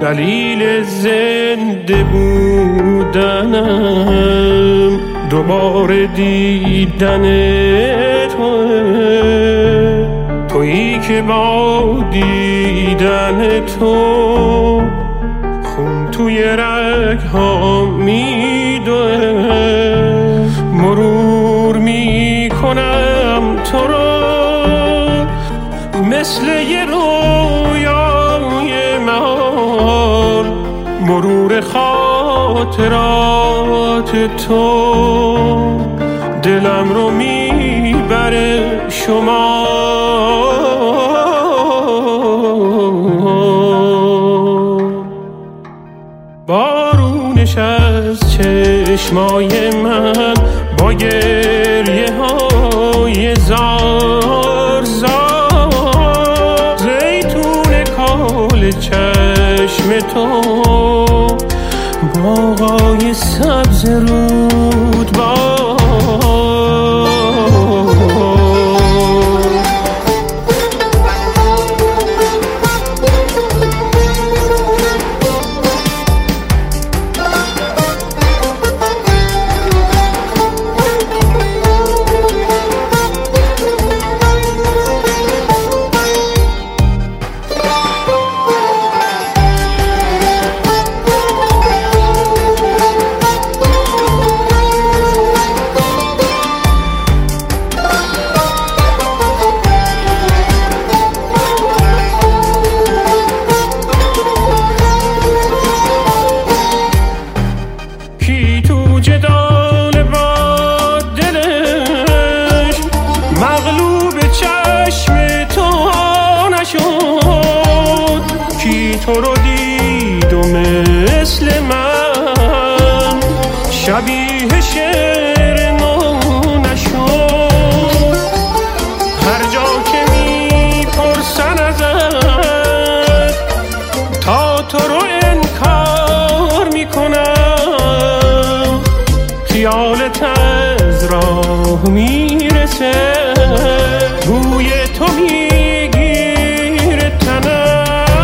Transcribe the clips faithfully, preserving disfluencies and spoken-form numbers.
دلیل زنده بودنم دوباره دیدن توه، تویی که با دیدن تو خون توی رگ‌ها میدوه. مرور میکنم تو رو مثل یه رویای مهار، مرور خاطرات تو دلم رو میبره شما. بارونش از چشمای من با گریه های زار زار، زیتون کال چشم تو باغای سبز رودبار. تو رو دید و مثل من شبیه شعر نو نشد. هر جا که میپرسن ازت تا تو رو انکار میکنم، خیالت از راه میرسه، بوی تو میگیره تنم.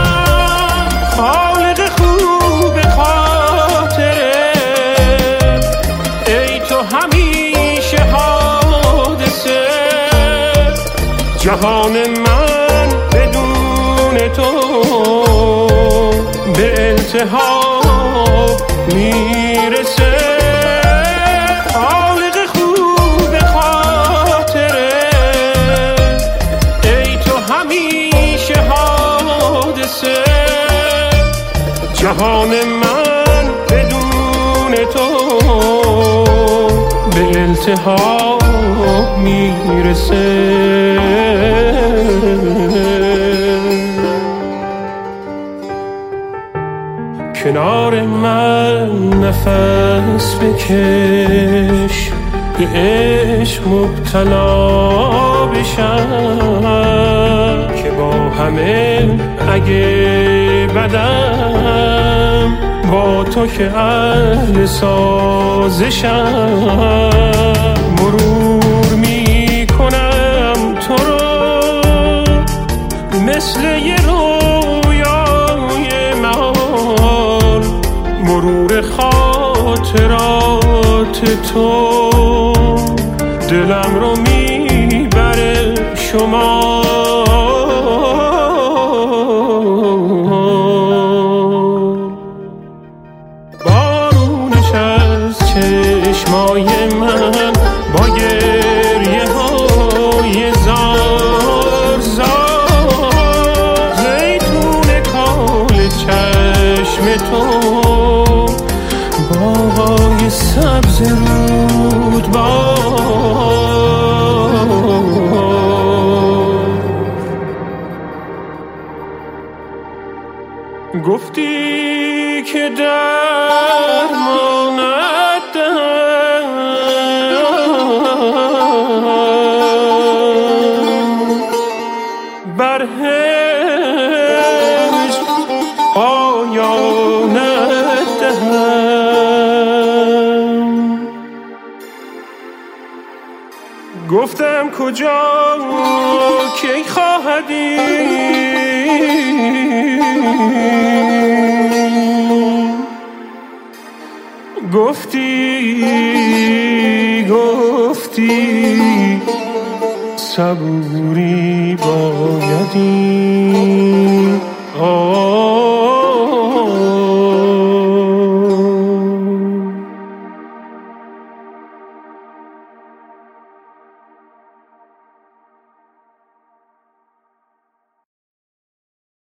جهان من بدون تو به التهاب میرسه، خالق خوب خاطره ای تو همیشه حادثه. جهان من بدون تو به التهاب میرسه. کنار من نفس بکش، به عشق مبتلا بشم، که با همه اگه بدم با تو که اهل سازشم. مرور میکنم تو رو مثل یه رویای مهار، مرور خاطرات تو دلم رو میبره شما. بارونش از چشمای من با گریه های زار زار، زیتون کال چشم تو باغای سبز رودبار. گفتی که درمانت دهم، بر هجر پایانت دهم. گفتم کجا کی خواهدی گفتی گفتی صبوری بایدی